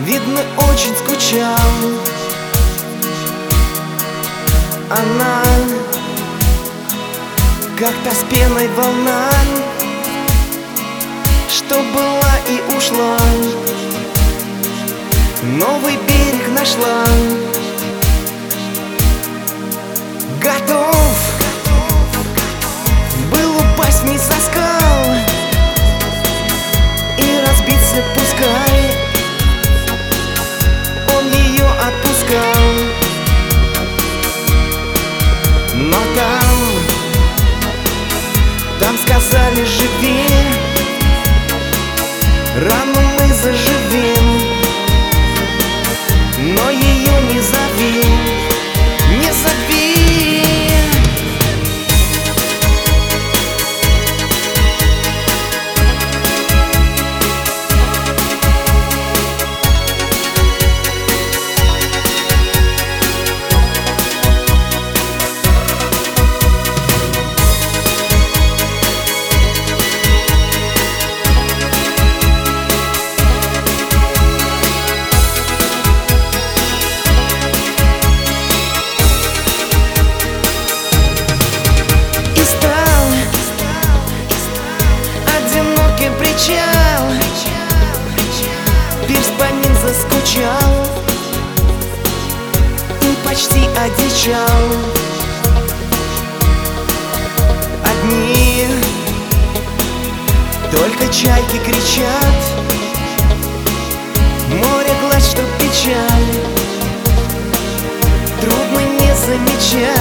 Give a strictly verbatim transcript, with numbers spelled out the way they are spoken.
видно, очень скучал. Она как-то с пеной волна, что была и ушла, новый берег нашла. Готов был упасть вниз со скал и разбиться, пускай он ее отпускал. Но там, там сказали: живи, рану мы заживем, но ее не зови, не зови. Пирс по ним заскучал и почти одичал. Одни только чайки кричат, море гладь, что печаль трудно не замечать.